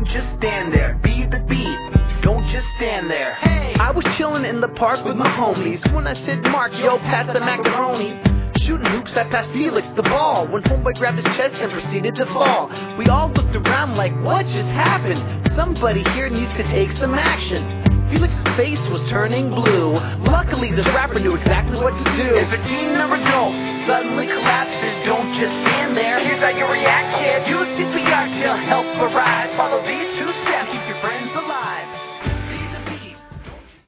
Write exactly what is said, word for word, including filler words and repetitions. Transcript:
Don't just stand there, be the beat. Don't just stand there. Hey, I was chilling in the park with my homies when I said, Mark, yo, pass the macaroni. Shooting hoops, I passed Felix the ball when homeboy grabbed his chest and proceeded to fall. We all looked around like, what just happened? Somebody here needs to take some action. Felix's face was turning blue. Luckily, this rapper knew exactly what to do. If a team member don't suddenly collapses, don't just stand there. Here's how you react, kid. Use C P R to help arise. Follow these two steps.